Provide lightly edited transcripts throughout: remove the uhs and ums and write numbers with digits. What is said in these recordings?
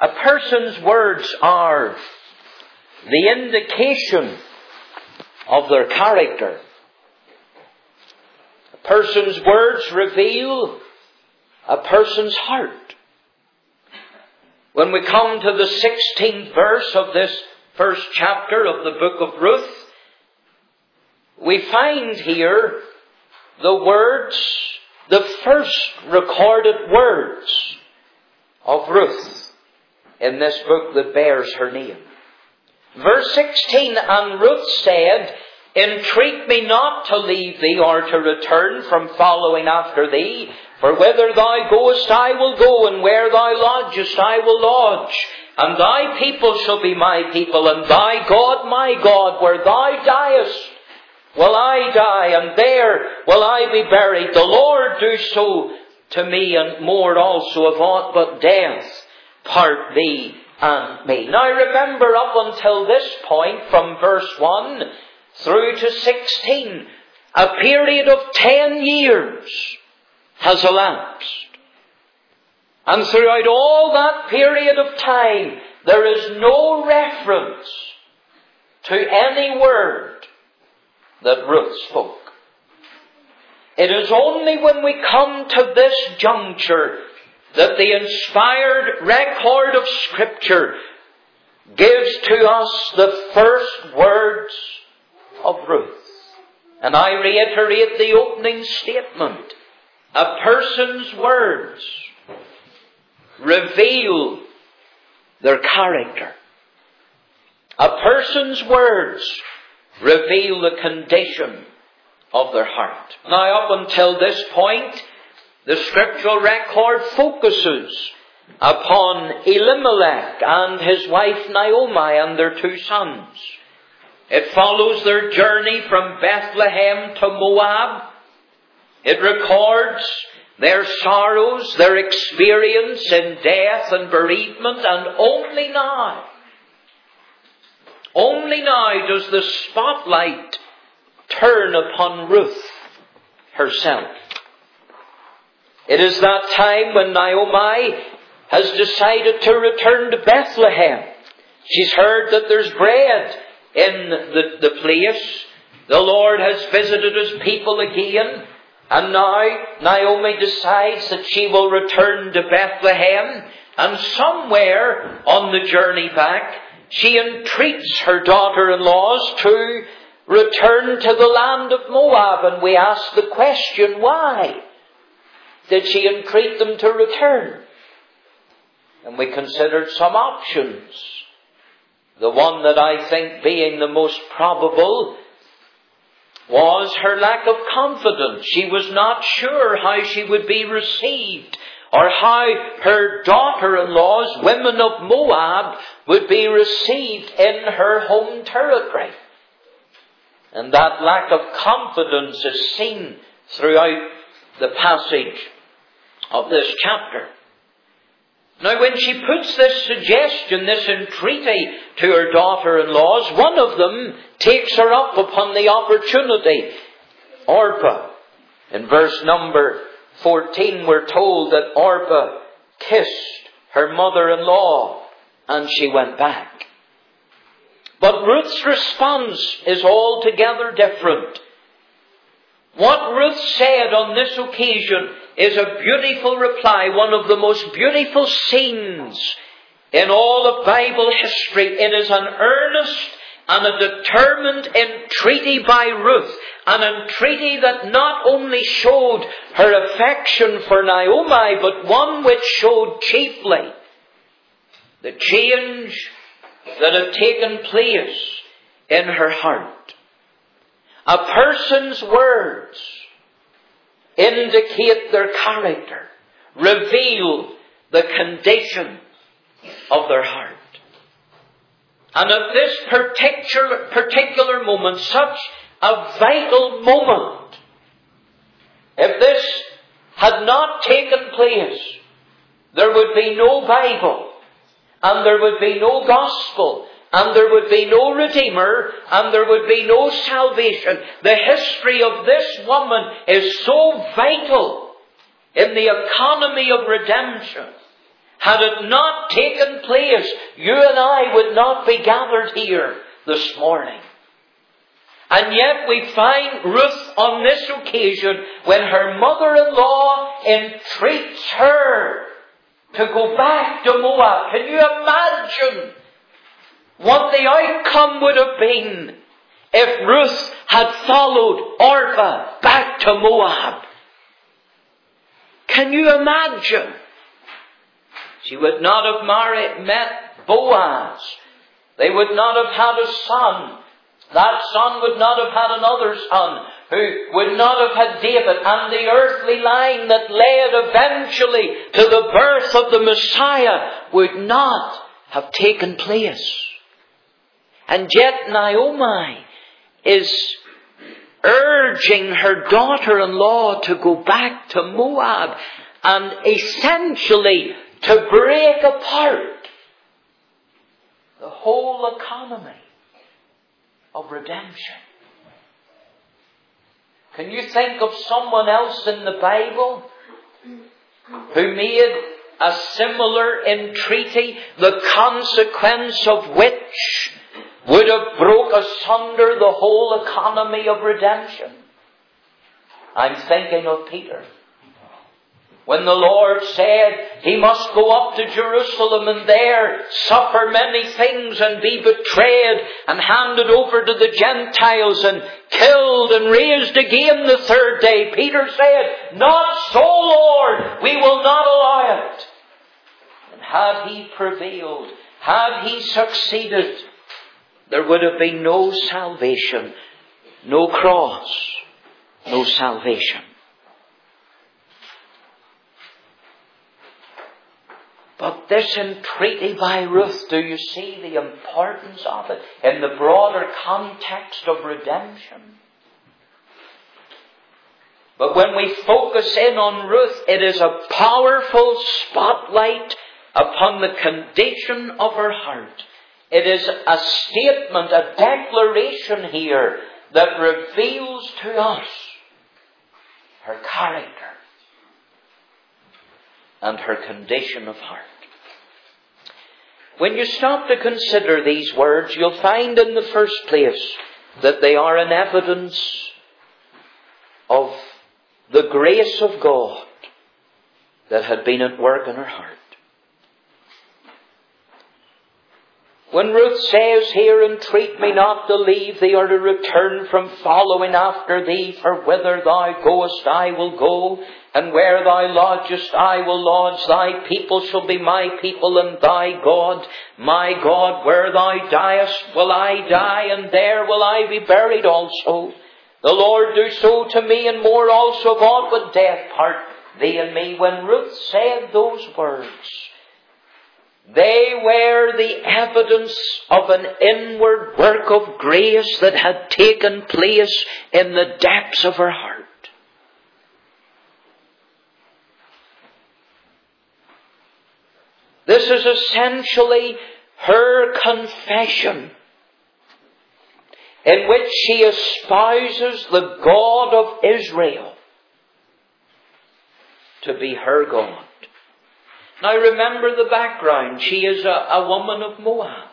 A person's words are the indication of their character. A person's words reveal a person's heart. When we come to the 16th verse of this first chapter of the book of Ruth, we find here the words, the first recorded words of Ruth in this book that bears her name. Verse 16, and Ruth said, entreat me not to leave thee or to return from following after thee. For whither thou goest I will go, and where thou lodgest I will lodge. And thy people shall be my people, and thy God my God. Where thou diest will I die, and there will I be buried. The Lord do so to me, and more also, of aught but death part thee and me. Now remember, up until this point, from verse 1 through to 16, a period of 10 years has elapsed. And throughout all that period of time, there is no reference to any word that Ruth spoke. It is only when we come to this juncture that the inspired record of Scripture gives to us the first words of Ruth. And I reiterate the opening statement. A person's words reveal their character. A person's words reveal the condition of their heart. Now, up until this point, the scriptural record focuses upon Elimelech and his wife Naomi and their two sons. It follows their journey from Bethlehem to Moab. It records their sorrows, their experience in death and bereavement, and only now does the spotlight turn upon Ruth herself. It is that time when Naomi has decided to return to Bethlehem. She's heard that there's bread in the place. The Lord has visited His people again. And now Naomi decides that she will return to Bethlehem. And somewhere on the journey back, she entreats her daughter-in-laws to return to the land of Moab. And we ask the question, why did she entreat them to return? And we considered some options. The one that I think being the most probable was her lack of confidence. She was not sure how she would be received, or how her daughter-in-laws, women of Moab, would be received in her home territory. And that lack of confidence is seen throughout the passage of this chapter. Now, when she puts this suggestion, this entreaty to her daughter-in-laws, one of them takes her up upon the opportunity. Orpah. In verse number 14, we're told that Orpah kissed her mother-in-law and she went back. But Ruth's response is altogether different. What Ruth said on this occasion is a beautiful reply, one of the most beautiful scenes in all of Bible history. It is an earnest and a determined entreaty by Ruth, an entreaty that not only showed her affection for Naomi, but one which showed chiefly the change that had taken place in her heart. A person's words indicate their character, reveal the condition of their heart. And at this particular moment, such a vital moment, if this had not taken place, there would be no Bible, and there would be no gospel, and there would be no Redeemer, and there would be no salvation. The history of this woman is so vital in the economy of redemption. Had it not taken place, you and I would not be gathered here this morning. And yet we find Ruth on this occasion, when her mother-in-law entreats her to go back to Moab. Can you imagine what the outcome would have been if Ruth had followed Orpah back to Moab? Can you imagine? She would not have met Boaz. They would not have had a son. That son would not have had another son, who would not have had David, and the earthly line that led eventually to the birth of the Messiah would not have taken place. And yet Naomi is urging her daughter-in-law to go back to Moab and essentially to break apart the whole economy of redemption. Can you think of someone else in the Bible who made a similar entreaty, the consequence of which would have broke asunder the whole economy of redemption? I'm thinking of Peter. When the Lord said he must go up to Jerusalem and there suffer many things and be betrayed and handed over to the Gentiles and killed and raised again the third day, Peter said, "Not so, Lord, we will not allow it." And had he prevailed, had he succeeded, there would have been no salvation, no cross, no salvation. But this entreaty by Ruth, do you see the importance of it in the broader context of redemption? But when we focus in on Ruth, it is a powerful spotlight upon the condition of her heart. It is a statement, a declaration here that reveals to us her character and her condition of heart. When you stop to consider these words, you'll find in the first place that they are an evidence of the grace of God that had been at work in her heart. When Ruth says here, "Entreat me not to leave thee or to return from following after thee, for whither thou goest I will go, and where thou lodgest I will lodge. Thy people shall be my people, and thy God my God. Where thou diest will I die, and there will I be buried also. The Lord do so to me, and more also, God would death part thee and me." When Ruth said those words, they were the evidence of an inward work of grace that had taken place in the depths of her heart. This is essentially her confession, in which she espouses the God of Israel to be her God. Now remember the background. She is a woman of Moab.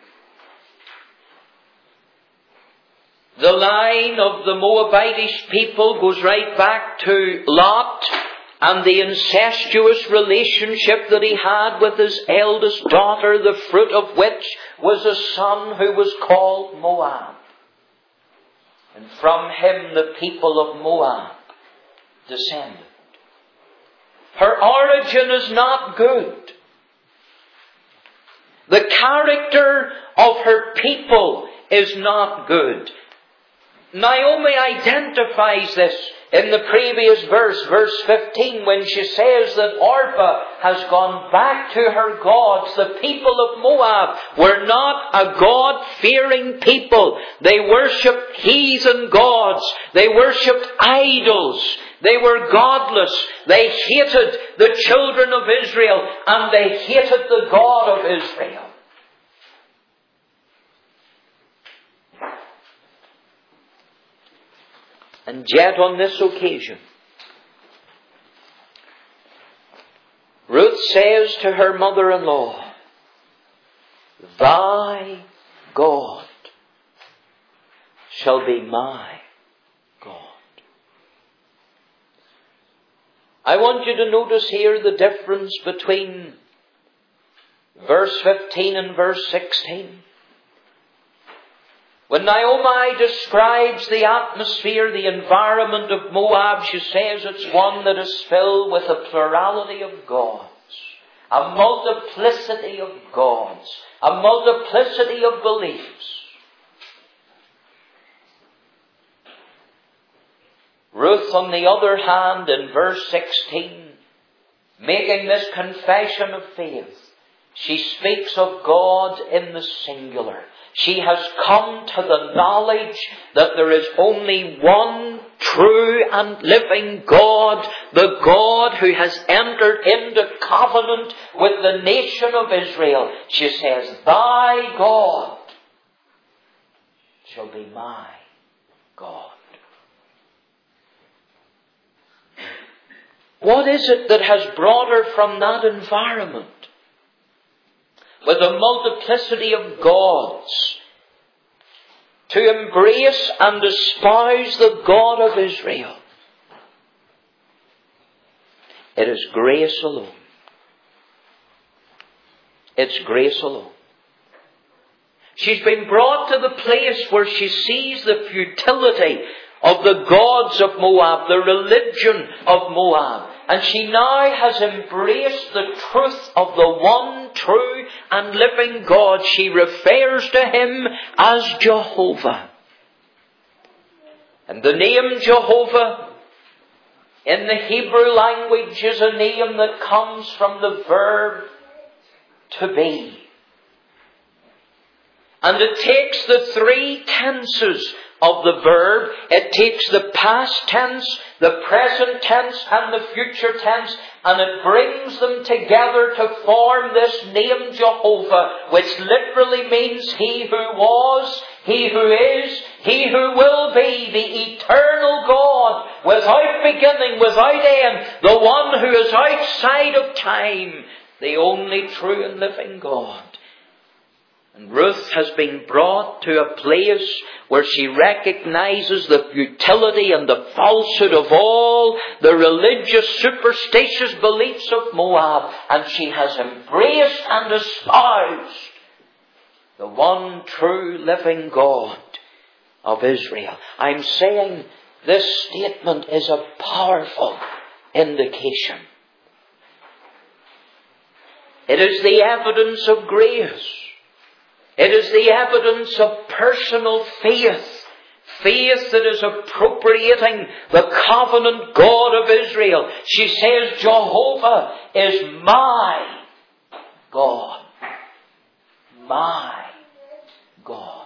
The line of the Moabitish people goes right back to Lot and the incestuous relationship that he had with his eldest daughter, the fruit of which was a son who was called Moab. And from him the people of Moab descended. Her origin is not good. The character of her people is not good. Naomi identifies this in the previous verse, verse 15, when she says that Orpah has gone back to her gods. The people of Moab were not a God-fearing people. They worshipped heathen gods. They worshipped idols. They were godless. They hated the children of Israel, and they hated the God of Israel. And yet on this occasion, Ruth Ruth says to her mother-in-law, "Thy God shall be my God." I want you to notice here the difference between verse 15 and verse 16. When Naomi describes the atmosphere, the environment of Moab, she says it's one that is filled with a plurality of gods, a multiplicity of gods, a multiplicity of beliefs. Ruth, on the other hand, in verse 16, making this confession of faith, she speaks of God in the singular. She has come to the knowledge that there is only one true and living God, the God who has entered into covenant with the nation of Israel. She says, "Thy God shall be my God." What is it that has brought her from that environment with a multiplicity of gods to embrace and espouse the God of Israel? It is grace alone. It's grace alone. She's been brought to the place where she sees the futility of the gods of Moab, the religion of Moab. And she now has embraced the truth of the one true and living God. She refers to Him as Jehovah. And the name Jehovah in the Hebrew language is a name that comes from the verb to be. And it takes the three tenses of the verb. It takes the past tense, the present tense, and the future tense, and it brings them together to form this name Jehovah, which literally means He who was, He who is, He who will be, the eternal God, without beginning, without end, the one who is outside of time, the only true and living God. And Ruth has been brought to a place where she recognizes the futility and the falsehood of all the religious, superstitious beliefs of Moab. And she has embraced and espoused the one true living God of Israel. I'm saying this statement is a powerful indication. It is the evidence of grace. It is the evidence of personal faith. Faith that is appropriating the covenant God of Israel. She says, "Jehovah is my God." My God.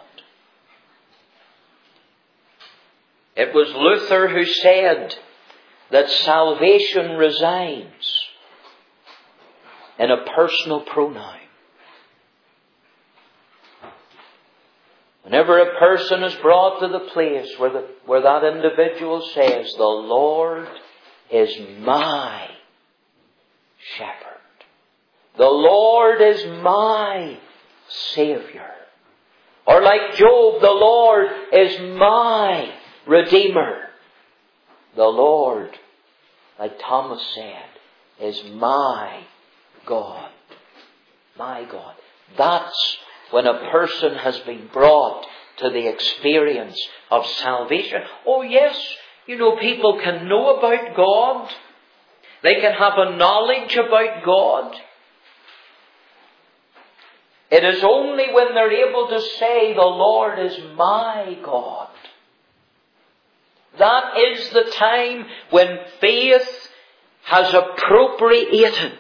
It was Luther who said that salvation resides in a personal pronoun. Whenever a person is brought to the place where that individual says, "The Lord is my shepherd. The Lord is my Savior." Or like Job, "The Lord is my Redeemer." The Lord, like Thomas said, is my God. My God. That's when a person has been brought to the experience of salvation. Oh yes, people can know about God. They can have a knowledge about God. It is only when they're able to say, "The Lord is my God." That is the time when faith has appropriated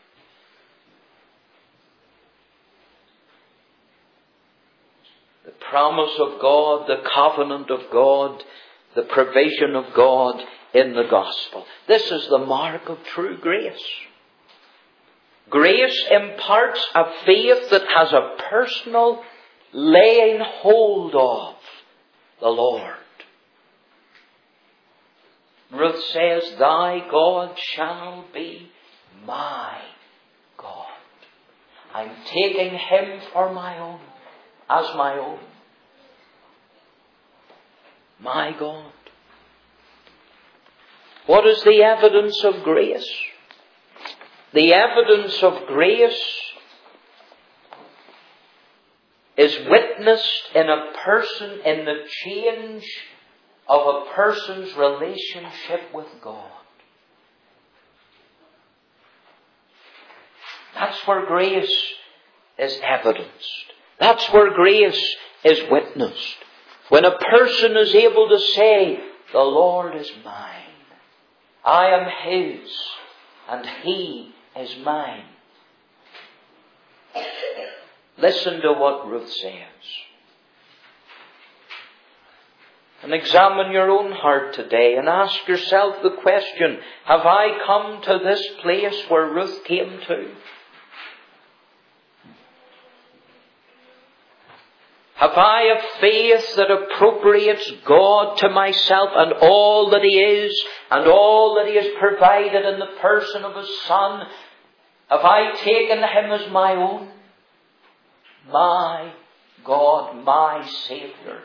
the promise of God, the covenant of God, the provision of God in the gospel. This is the mark of true grace. Grace imparts a faith that has a personal laying hold of the Lord. Ruth says, "Thy God shall be my God. I'm taking him for my own, as my own. My God. What is the evidence of grace? The evidence of grace is witnessed in a person, in the change of a person's relationship with God. That's where grace is evidenced. That's where grace is witnessed. When a person is able to say, the Lord is mine. I am his, and he is mine. Listen to what Ruth says. And examine your own heart today and ask yourself the question, have I come to this place where Ruth came to? Have I a faith that appropriates God to myself and all that he is and all that he has provided in the person of his Son? Have I taken him as my own? My God, my Saviour.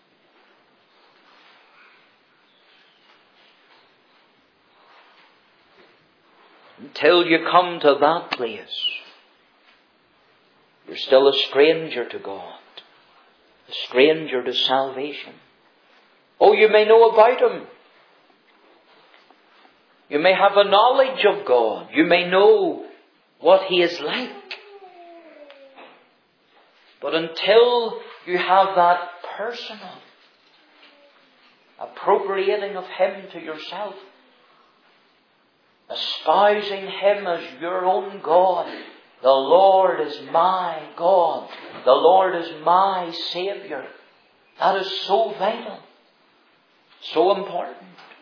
Until you come to that place, you're still a stranger to God. A stranger to salvation. Oh, you may know about him. You may have a knowledge of God. You may know what he is like. But until you have that personal appropriating of him to yourself, espousing him as your own God, the Lord is my God. The Lord is my Saviour. That is so vital. So important.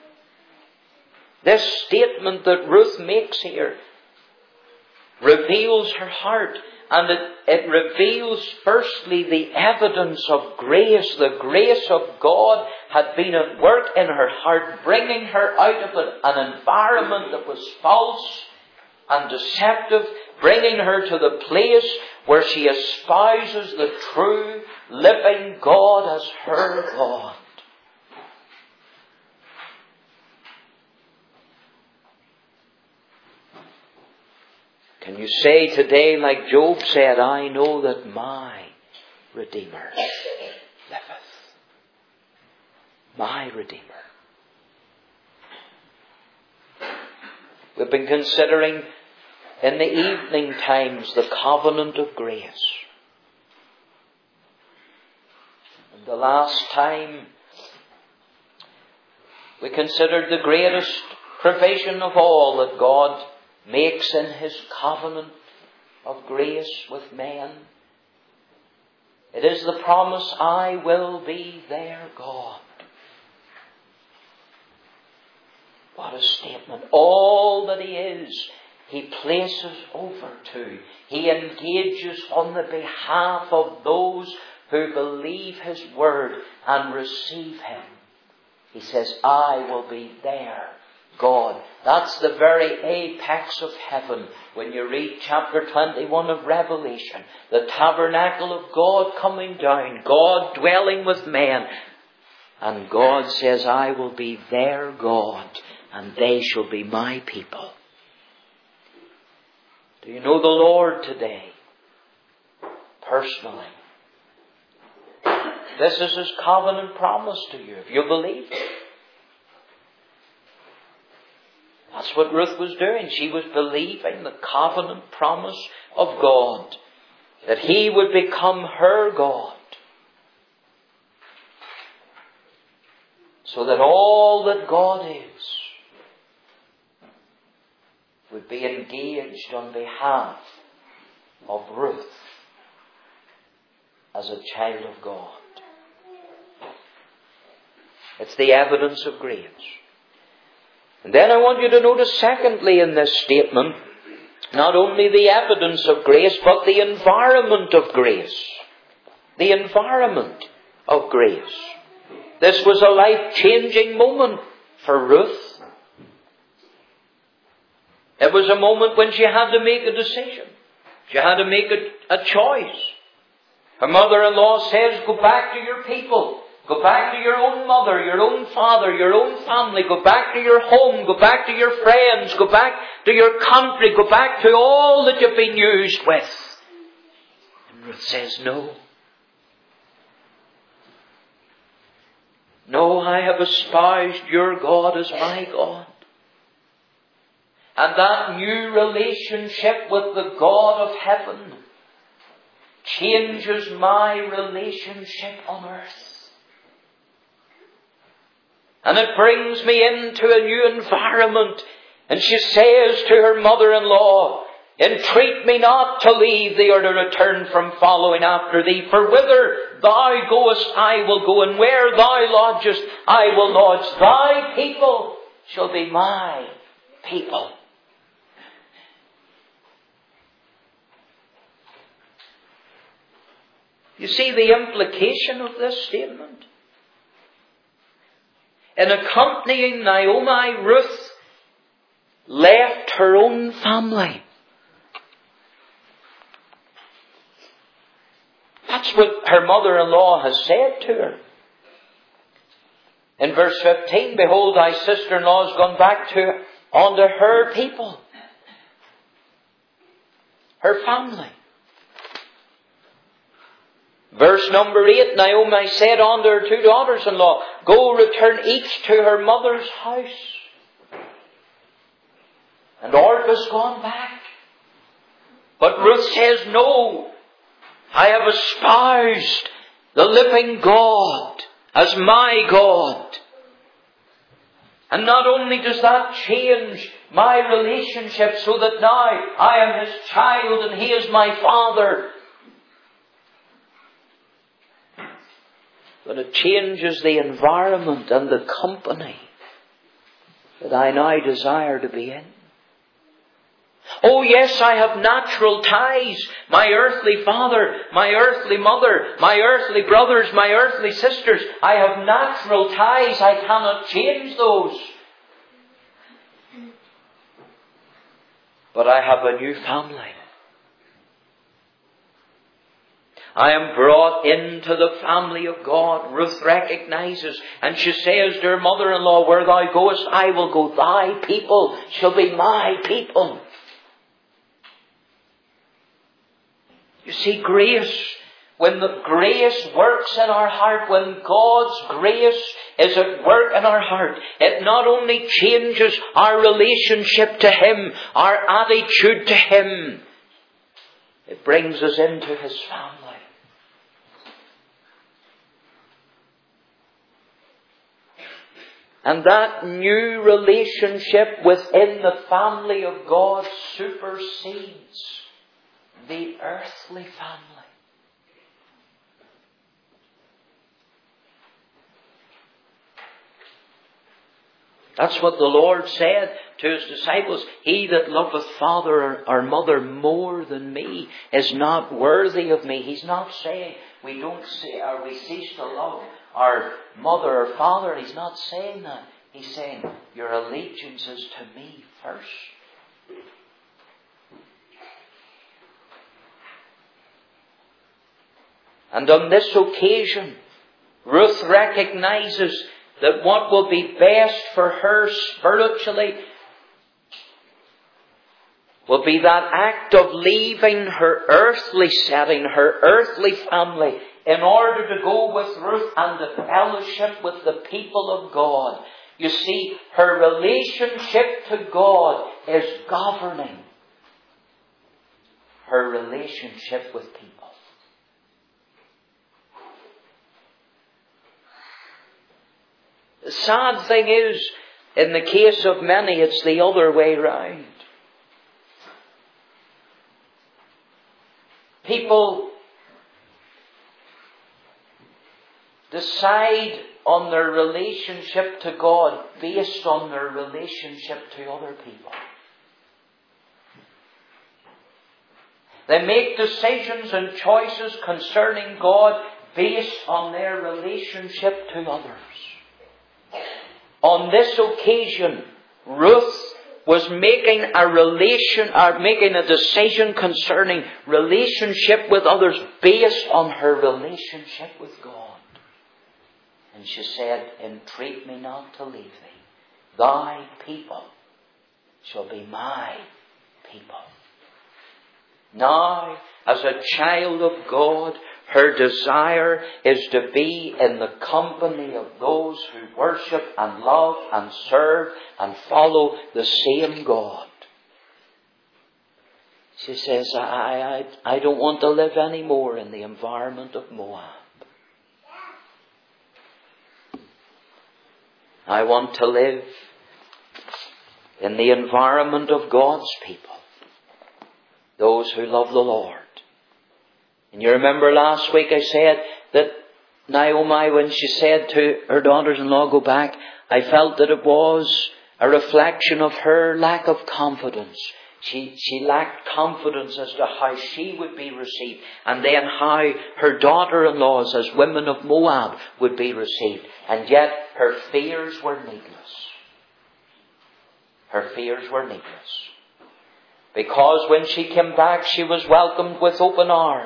This statement that Ruth makes here reveals her heart. And it reveals firstly the evidence of grace. The grace of God had been at work in her heart, bringing her out of an environment that was false and deceptive, bringing her to the place where she espouses the true, living God as her God. Can you say today, like Job said, I know that my Redeemer liveth. My Redeemer. We've been considering in the evening times the covenant of grace. And the last time we considered the greatest provision of all that God makes in his covenant of grace with men. It is the promise, I will be their God. What a statement. All that he is, he places over to. He engages on the behalf of those who believe his word and receive him. He says, I will be their God. That's the very apex of heaven. When you read chapter 21 of Revelation, the tabernacle of God coming down, God dwelling with men. And God says, I will be their God, and they shall be my people. Do you know the Lord today? Personally. This is his covenant promise to you, if you believe it. That's what Ruth was doing. She was believing the covenant promise of God, that he would become her God, so that all that God is would be engaged on behalf of Ruth as a child of God. It's the evidence of grace. And then I want you to notice secondly in this statement, not only the evidence of grace, but the environment of grace. The environment of grace. This was a life-changing moment for Ruth. It was a moment when she had to make a decision. She had to make a choice. Her mother-in-law says, go back to your people. Go back to your own mother, your own father, your own family. Go back to your home. Go back to your friends. Go back to your country. Go back to all that you've been used with. And Ruth says, no. No, I have espoused your God as my God. And that new relationship with the God of heaven changes my relationship on earth. And it brings me into a new environment. And she says to her mother-in-law, entreat me not to leave thee or to return from following after thee. For whither thou goest, I will go, and where thou lodgest, I will lodge. Thy people shall be my people. You see the implication of this statement? In accompanying Naomi, Ruth left her own family. That's what her mother-in-law has said to her. In verse 15, behold, thy sister-in-law has gone back unto her people, her family. Verse number 8, Naomi said unto her two daughters-in-law, go return each to her mother's house. And Orpah's gone back. But Ruth says, no, I have espoused the living God as my God. And not only does that change my relationship so that now I am his child and he is my father, but it changes the environment and the company that I now desire to be in. Oh yes, I have natural ties. My earthly father, my earthly mother, my earthly brothers, my earthly sisters. I have natural ties. I cannot change those. But I have a new family. I am brought into the family of God. Ruth recognizes, and she says to her mother-in-law, where thou goest, I will go. Thy people shall be my people. You see, grace, when the grace works in our heart, when God's grace is at work in our heart, it not only changes our relationship to him, our attitude to him, it brings us into his family. And that new relationship within the family of God supersedes the earthly family. That's what the Lord said to his disciples. He that loveth father or mother more than me is not worthy of me. He's not saying we don't say or we cease to love our mother or father. He's not saying that. He's saying your allegiance is to me first. And on this occasion, Ruth recognizes that what will be best for her spiritually will be that act of leaving her earthly setting, her earthly family, in order to go with Ruth and to fellowship with the people of God. You see, her relationship to God is governing her relationship with people. The sad thing is, in the case of many, it's the other way round. People decide on their relationship to God based on their relationship to other people. They make decisions and choices concerning God based on their relationship to others. On this occasion, Ruth was making a decision concerning relationship with others based on her relationship with God. And she said, entreat me not to leave thee. Thy people shall be my people. Now, as a child of God, her desire is to be in the company of those who worship and love and serve and follow the same God. She says, I don't want to live anymore in the environment of Moab. I want to live in the environment of God's people. Those who love the Lord. And you remember last week I said that Naomi, when she said to her daughters-in-law, go back, I felt that it was a reflection of her lack of confidence. She lacked confidence as to how she would be received, and then how her daughter-in-laws as women of Moab would be received. And yet her fears were needless. Her fears were needless. Because when she came back, she was welcomed with open arms.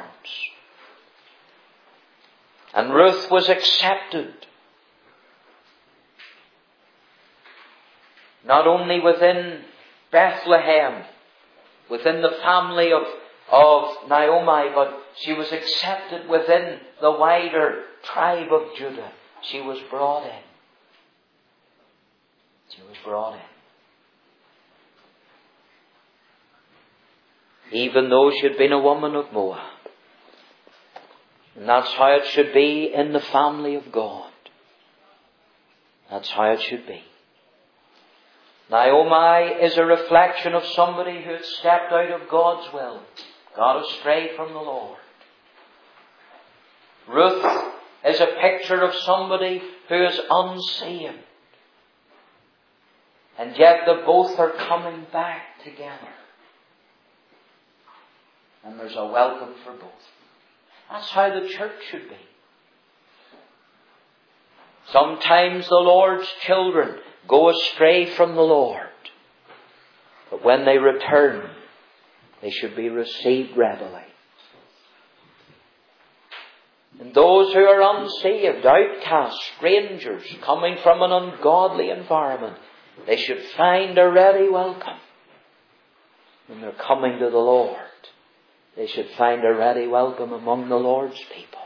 And Ruth was accepted. Not only within Bethlehem, within the family of Naomi, but she was accepted within the wider tribe of Judah. She was brought in. She was brought in. Even though she had been a woman of Moab. And that's how it should be in the family of God. That's how it should be. Naomi is a reflection of somebody who had stepped out of God's will, got astray from the Lord. Ruth is a picture of somebody who is unsaved. And yet they both are coming back together. And there's a welcome for both. That's how the church should be. Sometimes the Lord's children go astray from the Lord. But when they return, they should be received readily. And those who are unsaved, outcasts, strangers, coming from an ungodly environment, they should find a ready welcome. When they're coming to the Lord, they should find a ready welcome among the Lord's people.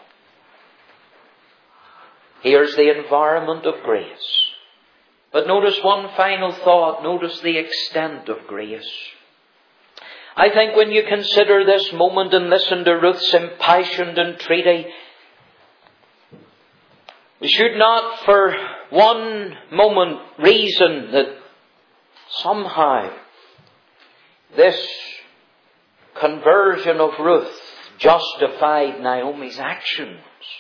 Here's the environment of grace. But notice one final thought. Notice the extent of grace. I think when you consider this moment and listen to Ruth's impassioned entreaty, we should not for one moment reason that somehow this conversion of Ruth justified Naomi's actions.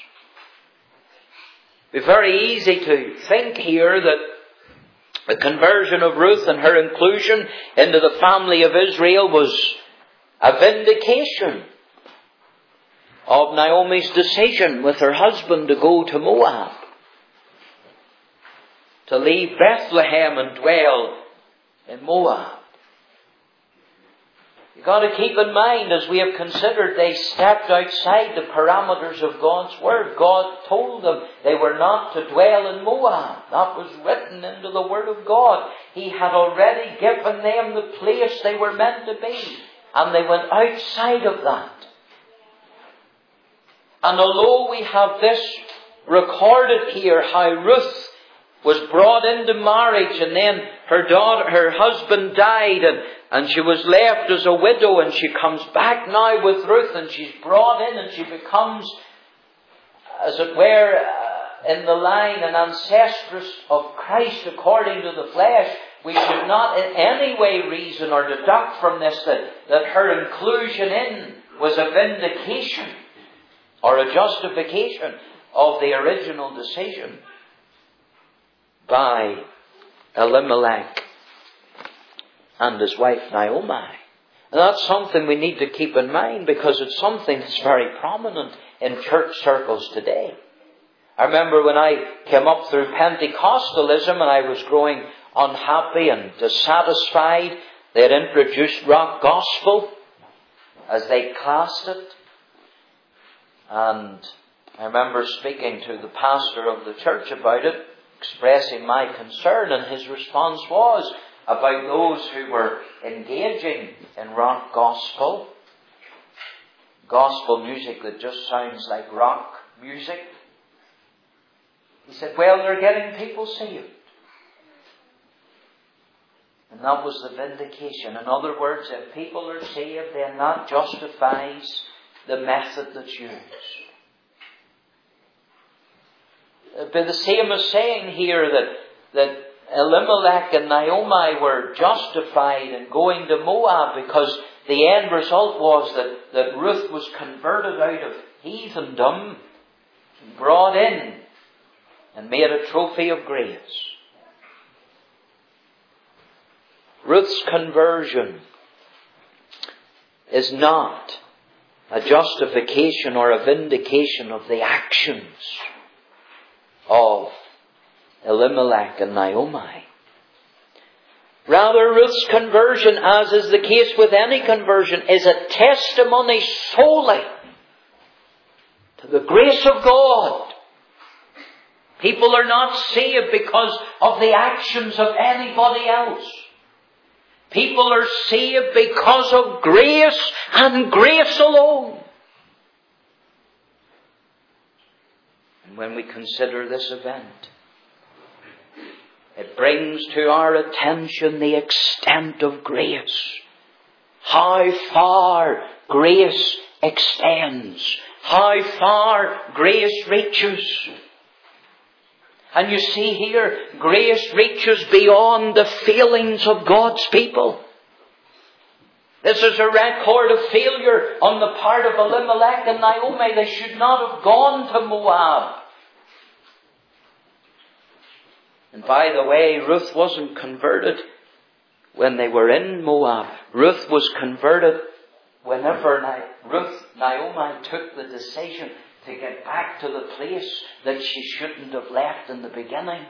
It's very easy to think here that the conversion of Ruth and her inclusion into the family of Israel was a vindication of Naomi's decision with her husband to go to Moab, to leave Bethlehem and dwell in Moab. You've got to keep in mind, as we have considered, they stepped outside the parameters of God's Word. God told them they were not to dwell in Moab. That was written into the Word of God. He had already given them the place they were meant to be. And they went outside of that. And although we have this recorded here, how Ruth was brought into marriage and then her husband died and she was left as a widow, and she comes back now with Ruth and she's brought in and she becomes, as it were, in the line an ancestress of Christ according to the flesh. We should not in any way reason or deduct from this that her inclusion in was a vindication or a justification of the original decision by Elimelech and his wife Naomi. And that's something we need to keep in mind, because it's something that's very prominent in church circles today. I remember when I came up through Pentecostalism and I was growing unhappy and dissatisfied, they had introduced rock gospel, as they classed it. And I remember speaking to the pastor of the church about it, expressing my concern, and his response was about those who were engaging in rock gospel music that just sounds like rock music. He said, well, they're getting people saved. And that was the vindication. In other words, if people are saved, then that justifies the method that's used. It'd be the same as saying here that Elimelech and Naomi were justified in going to Moab because the end result was that Ruth was converted out of heathendom, brought in, and made a trophy of grace. Ruth's conversion is not a justification or a vindication of the actions of Elimelech and Naomi. Rather, Ruth's conversion, as is the case with any conversion, is a testimony solely to the grace of God. People are not saved because of the actions of anybody else. People are saved because of grace and grace alone. And when we consider this event, it brings to our attention the extent of grace. How far grace extends. How far grace reaches. And you see here, grace reaches beyond the failings of God's people. This is a record of failure on the part of Elimelech and Naomi. They should not have gone to Moab. And by the way, Ruth wasn't converted when they were in Moab. Ruth was converted whenever Naomi took the decision to get back to the place that she shouldn't have left in the beginning.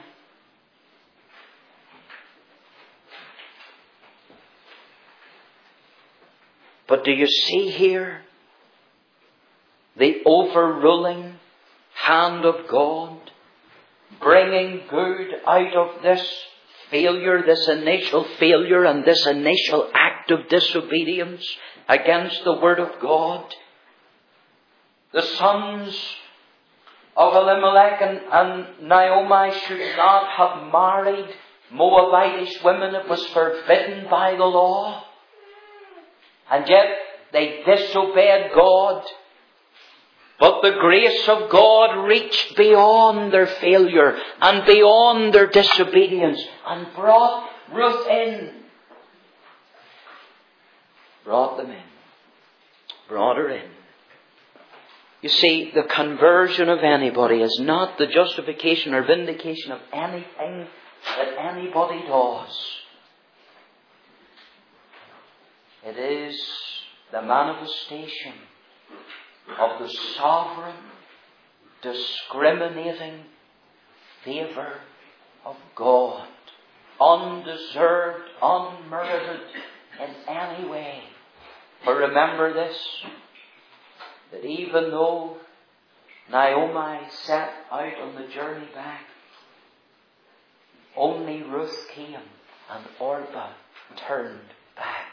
But do you see here the overruling hand of God, bringing good out of this failure, this initial failure and this initial act of disobedience against the Word of God? The sons of Elimelech and Naomi should not have married Moabitish women. It was forbidden by the law. And yet they disobeyed God. But the grace of God reached beyond their failure and beyond their disobedience and brought Ruth in. Brought them in. Brought her in. You see, the conversion of anybody is not the justification or vindication of anything that anybody does. It is the manifestation of the sovereign, discriminating favour of God. Undeserved, unmerited in any way. For remember this, that even though Naomi set out on the journey back, only Ruth came and Orpah turned back.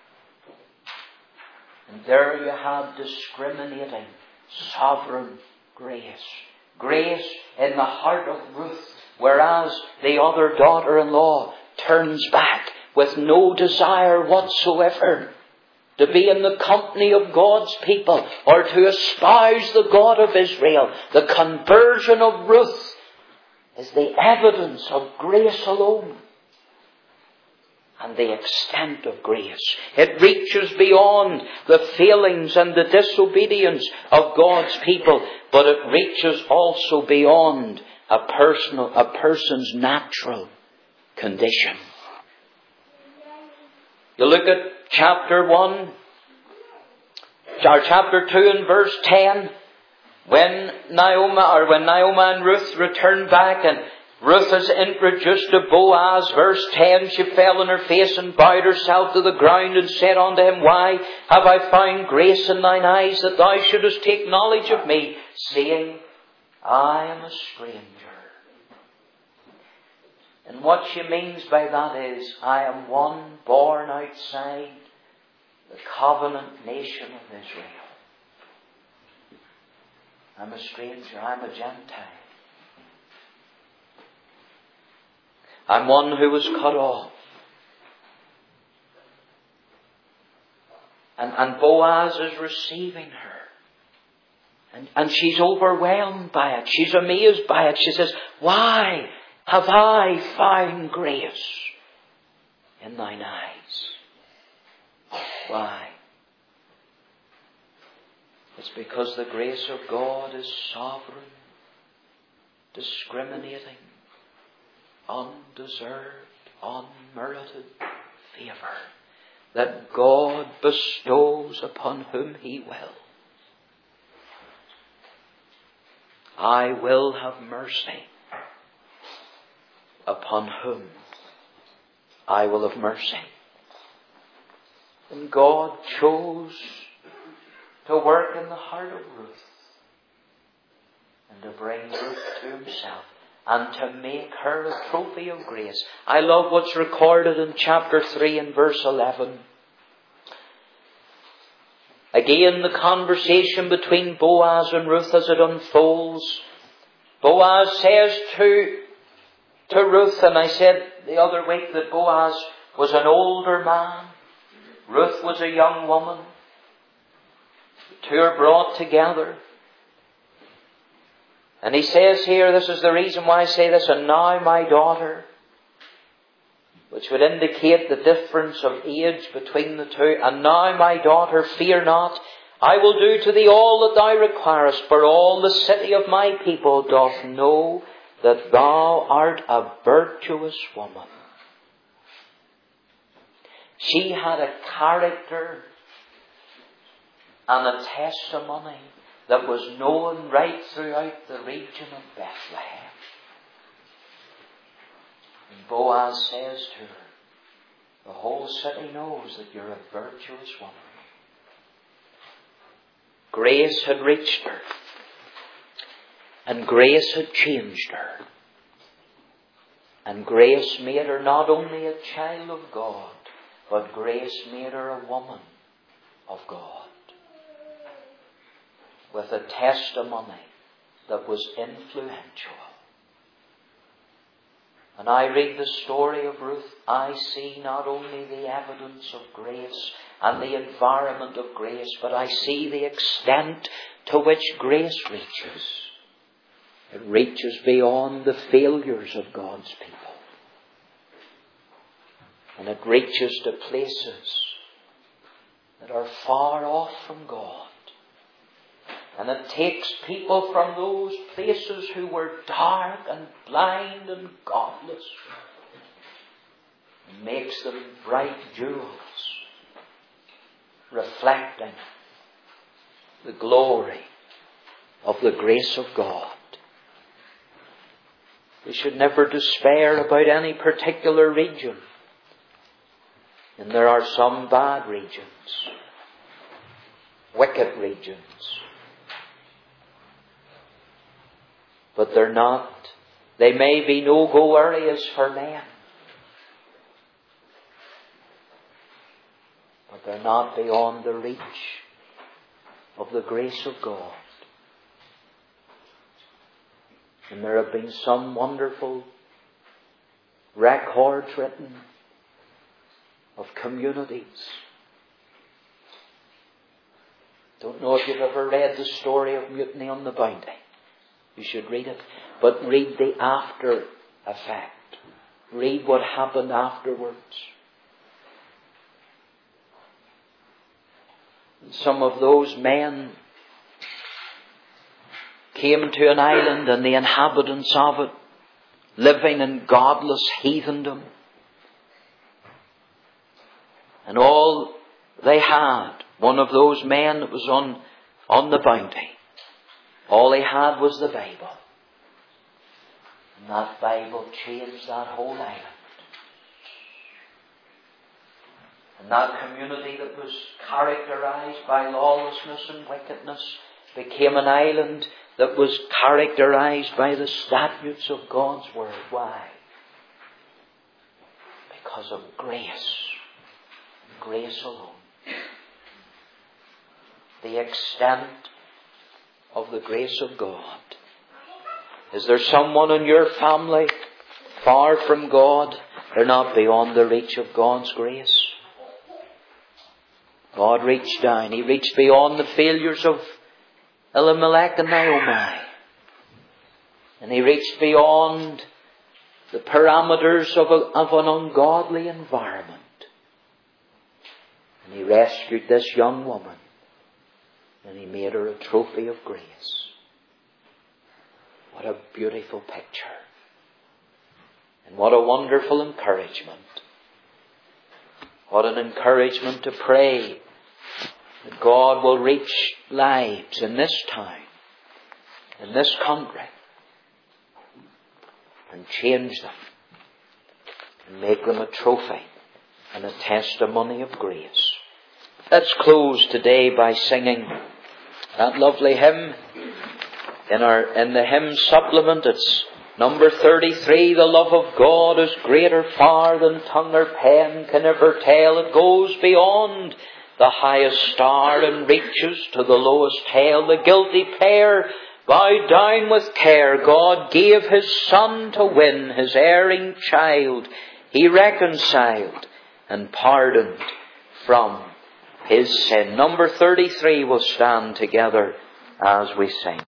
And there you have discriminating, sovereign grace. Grace in the heart of Ruth, whereas the other daughter-in-law turns back with no desire whatsoever to be in the company of God's people or to espouse the God of Israel. The conversion of Ruth is the evidence of grace alone and the extent of grace. It reaches beyond the failings and the disobedience of God's people, but it reaches also beyond a person's natural condition. You look at chapter 1, or chapter 2 and verse 10, when Naomi and Ruth returned back, Ruth is introduced to Boaz. Verse 10, she fell on her face and bowed herself to the ground and said unto him, Why have I found grace in thine eyes, that thou shouldest take knowledge of me, saying, I am a stranger? And what she means by that is, I am one born outside the covenant nation of Israel. I'm a stranger. I'm a Gentile. I'm one who was cut off. And Boaz is receiving her. And she's overwhelmed by it. She's amazed by it. She says, Why have I found grace in thine eyes? Why? It's because the grace of God is sovereign, discriminating, undeserved, unmerited favour that God bestows upon whom He will. I will have mercy upon whom I will have mercy. And God chose to work in the heart of Ruth and to bring Ruth to Himself and to make her a trophy of grace. I love what's recorded in chapter 3 and verse 11. Again, the conversation between Boaz and Ruth as it unfolds. Boaz says to Ruth, and I said the other week that Boaz was an older man. Ruth was a young woman. The two are brought together. And he says here, this is the reason why I say this, and now my daughter, which would indicate the difference of age between the two. And now my daughter, fear not, I will do to thee all that thou requirest, for all the city of my people doth know that thou art a virtuous woman. She had a character and a testimony that was known right throughout the region of Bethlehem. And Boaz says to her, the whole city knows that you're a virtuous woman. Grace had reached her. And grace had changed her. And grace made her not only a child of God, but grace made her a woman of God. With a testimony that was influential. And I read the story of Ruth, I see not only the evidence of grace and the environment of grace, but I see the extent to which grace reaches. It reaches beyond the failures of God's people. And it reaches to places that are far off from God. And it takes people from those places who were dark and blind and godless and makes them bright jewels, reflecting the glory of the grace of God. We should never despair about any particular region. And there are some bad regions, wicked regions. But they're not. They may be no-go areas for men. But they're not beyond the reach of the grace of God. And there have been some wonderful records written of communities. Don't know if you've ever read the story of Mutiny on the Bounty. You should read it. But read the after effect. Read what happened afterwards. And some of those men came to an island and the inhabitants of it living in godless heathendom. And all they had, one of those men that was on the Bounty, all he had was the Bible. And that Bible changed that whole island. And that community that was characterized by lawlessness and wickedness became an island that was characterized by the statutes of God's Word. Why? Because of grace. Grace alone. The extent of the grace of God. Is there someone in your family far from God? They're not beyond the reach of God's grace. God reached down. He reached beyond the failures of Elimelech and Naomi. And He reached beyond the parameters of an ungodly environment. And He rescued this young woman. And He made her a trophy of grace. What a beautiful picture. And what a wonderful encouragement. What an encouragement to pray that God will reach lives in this town, in this country, and change them, and make them a trophy and a testimony of grace. Let's close today by singing that lovely hymn. In the hymn supplement, it's number 33. The love of God is greater far than tongue or pen can ever tell. It goes beyond the highest star and reaches to the lowest hell. The guilty pair bowed down with care. God gave His Son to win His erring child. He reconciled and pardoned from his sin. Number 33 will stand together as we sing.